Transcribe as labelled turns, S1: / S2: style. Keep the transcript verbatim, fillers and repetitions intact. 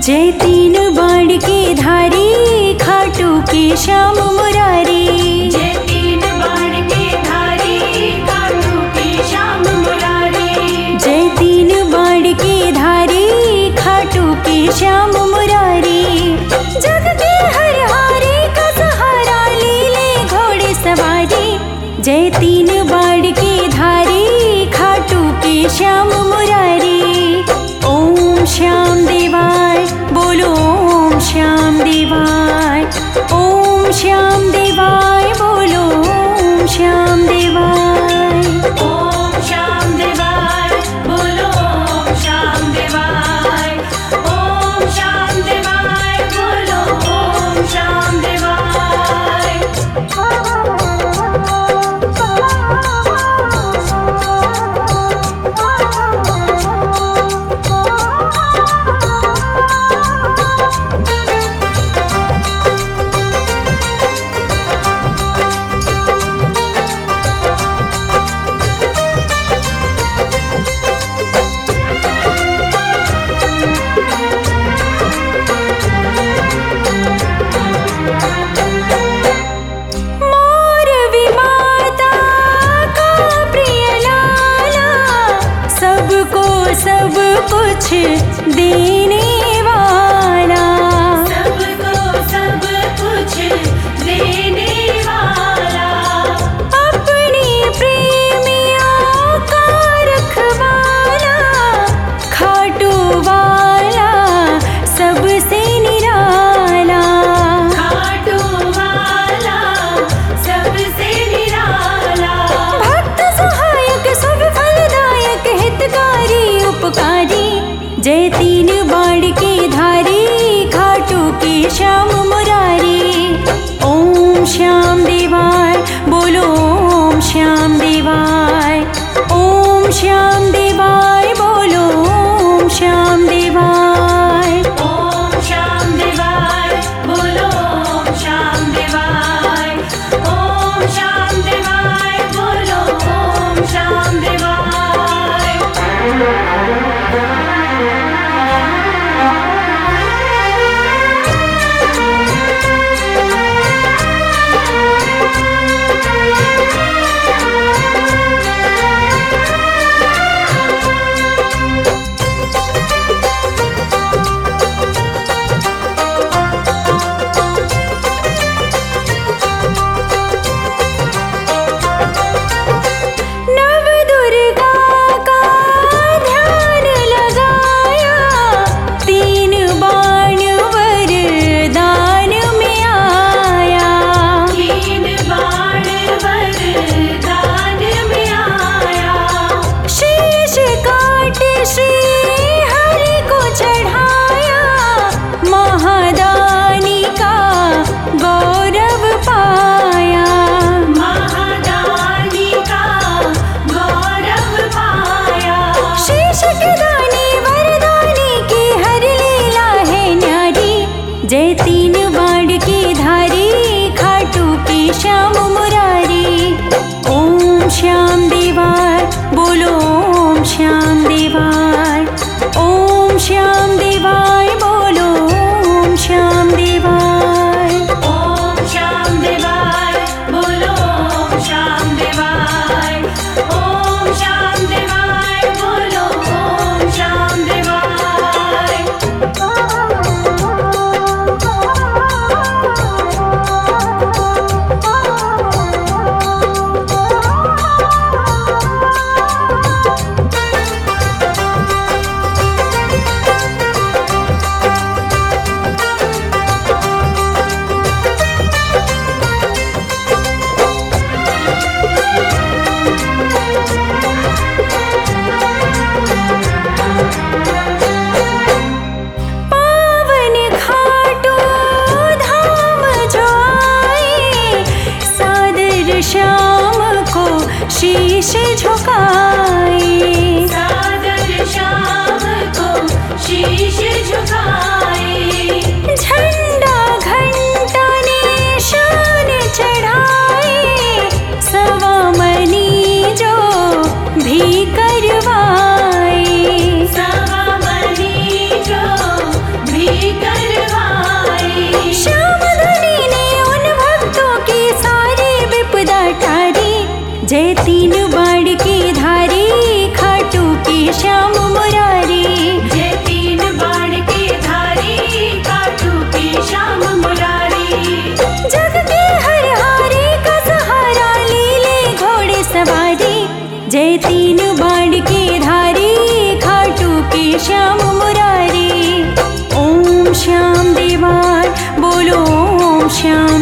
S1: जय तीन बाण के धारी खाटू के श्याम मुरारी।
S2: जय तीन बाण के धारी खाटू के श्याम मुरारी।
S1: जय तीन बाण के धारी खाटू के श्याम मुरारी। जग के हर हारे का सहारा ले ले घोड़े सवारी। जय तीन बाण के धारी खाटू के श्याम मुरारी। ओम श्याम देवाय बोलो ओम श्याम देवाय। ओम श्याम देवाय बोलो ओम श्याम देवाय।
S2: ओम श्याम देवाय बोलो ओम श्याम देवाय। ओम श्याम देवाय बोलो ओम श्याम देवाय।
S1: मोर विमाता का प्रिय लाला, सबको सब कुछ देने वाला।
S2: सबको सब कुछ देने वाला।
S1: अपनी प्रेमियों का रखवाला, खाटू वाला सबसे निराला।
S2: खाटू वाला सबसे निराला।
S1: भक्त सहायक सब फलदायक हितकारी उपकारी। जय तीन बाण के धारी खाटू के श्याम मुरारी। ओम श्याम देवाय बोलो ओम श्याम देवाय। ओम श्याम देवाय बोलो ओम श्याम देवाय।
S2: ओम श्याम देवाय बोलो ओम श्याम देवाय। ओम श्याम देवाय बोलो ओम श्याम देवाय।
S1: नव दुर्गा का ध्यान लगाया, तीन बाण वरदान में आया।
S2: तीन बाण वरदान में आया।
S1: शीश काट श्री हरि को चढ़ाया, महादानी का गौरव पाया।
S2: महादानी का गौरव पाया।
S1: शीश के दानी वरदानी की हर लीला है न्यारी। जय तीन बाण के धारी खाटू के श्याम मुरारी। ओम श्याम देवाय बोलो ओम श्याम देवाय। ओम श्याम देवाय बोलो ओम श्याम देवाय।
S2: ओम श्याम देवाय बोलो ओम श्याम देवाय। ओम श्याम देवाय बोलो ओम श्याम देवाय।
S1: पावन खाटू धाम जो आए, सादर श्याम को शीश झुकाए।
S2: सादर श्याम को शीश झुकाए।
S1: झंडा घंटा निशान चढ़ाए, सवा मनी जो भी करवाए।
S2: सवा मनी जो भी
S1: श्याम।